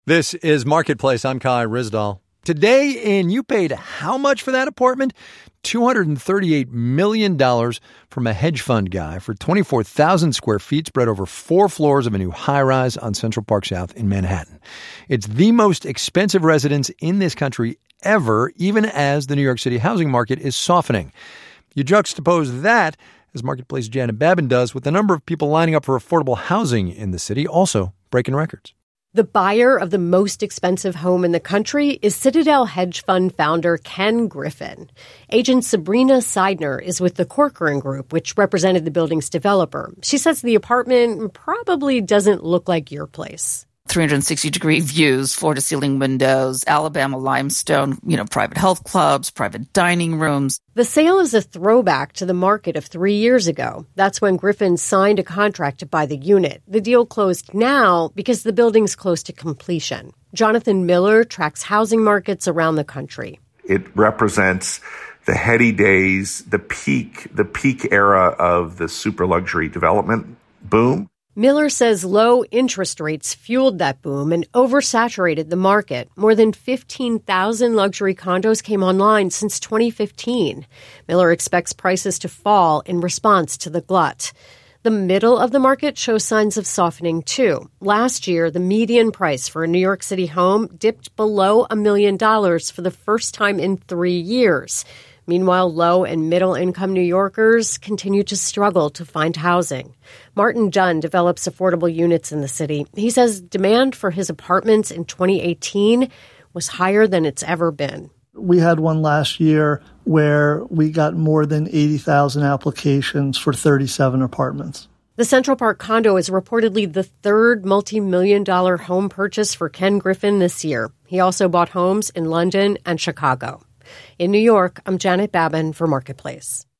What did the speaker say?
This is Marketplace. I'm Kai Ryssdal. Today, and you paid how much for that apartment? $238 million from a hedge fund guy for 24,000 square feet spread over 4 floors of a new high-rise on Central Park South in Manhattan. It's the most expensive residence in this country ever, even as the New York City housing market is softening. You juxtapose that, as Marketplace Janet Babin does, with the number of people lining up for affordable housing in the city, also breaking records. The buyer of the most expensive home in the country is Citadel hedge fund founder Ken Griffin. Agent Sabrina Seidner is with the Corcoran Group, which represented the building's developer. She says the apartment probably doesn't look like your place. 360-degree views, floor-to-ceiling windows, Alabama limestone, private health clubs, private dining rooms. The sale is a throwback to the market of 3 years ago. That's when Griffin signed a contract to buy the unit. The deal closed now because the building's close to completion. Jonathan Miller tracks housing markets around the country. It represents the heady days, the peak era of the super luxury development boom. Miller says low interest rates fueled that boom and oversaturated the market. More than 15,000 luxury condos came online since 2015. Miller expects prices to fall in response to the glut. The middle of the market shows signs of softening, too. Last year, the median price for a New York City home dipped below $1 million for the first time in 3 years. Meanwhile, low- and middle-income New Yorkers continue to struggle to find housing. Martin Dunn develops affordable units in the city. He says demand for his apartments in 2018 was higher than it's ever been. We had one last year where we got more than 80,000 applications for 37 apartments. The Central Park condo is reportedly the third multi-million-dollar home purchase for Ken Griffin this year. He also bought homes in London and Chicago. In New York, I'm Janet Babin for Marketplace.